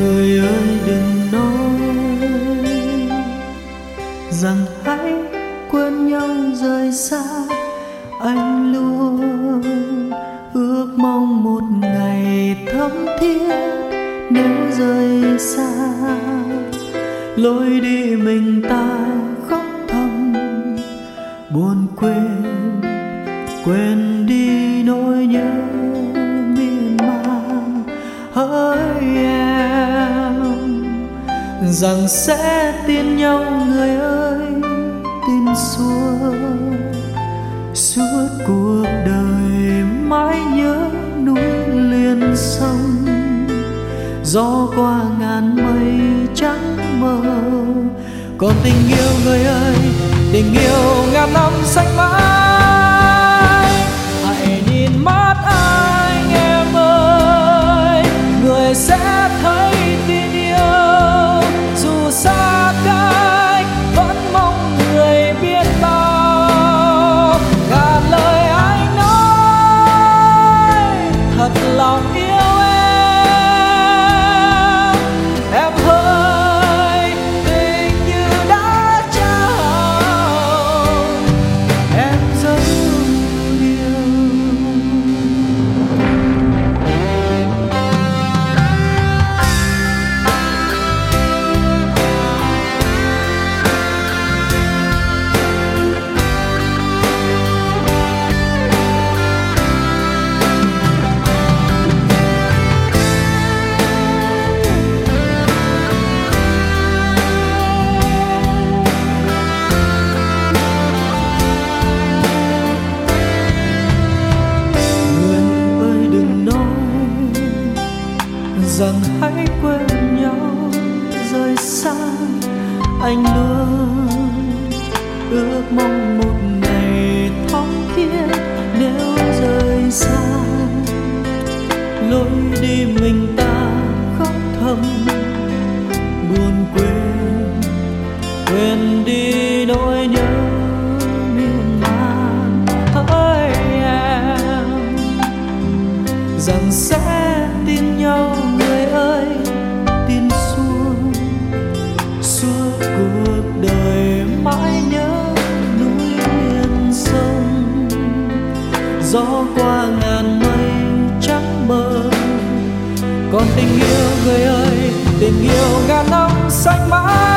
Người ơi đừng nói rằng hãy quên nhau rời xa. Anh luôn ước mong một ngày thắm thiết nếu rời xa. Lối đi mình ta khóc thầm buồn quên đi nỗi nhớ miên man. Hỡi em rằng sẽ tin nhau người ơi, tin suốt cuộc đời mãi nhớ núi liền sông. Gió qua ngàn mây trắng mờ, còn tình yêu người ơi, tình yêu ngàn năm xanh mãi. Hãy nhìn mắt anh em ơi, người sẽ thấy tin yêu. Dù xa cách vẫn mong người biết bao. Ngàn lời anh nói thật lòng yêu em ơi, tình như đã trao em dấu yêu. Rằng hãy quên nhau rời xa. Anh luôn ước mong một ngày thắm thiết nếu rời xa. Lối đi mình ta khóc thầm buồn quên đi nỗi nhớ miên man. Hỡi em rằng sẽ tin nhau người ơi, tin suốt cuộc đời mãi nhớ núi liền sông. Gió qua ngàn mây trắng mờ, còn tình yêu người ơi, tình yêu ngàn năm xanh mãi.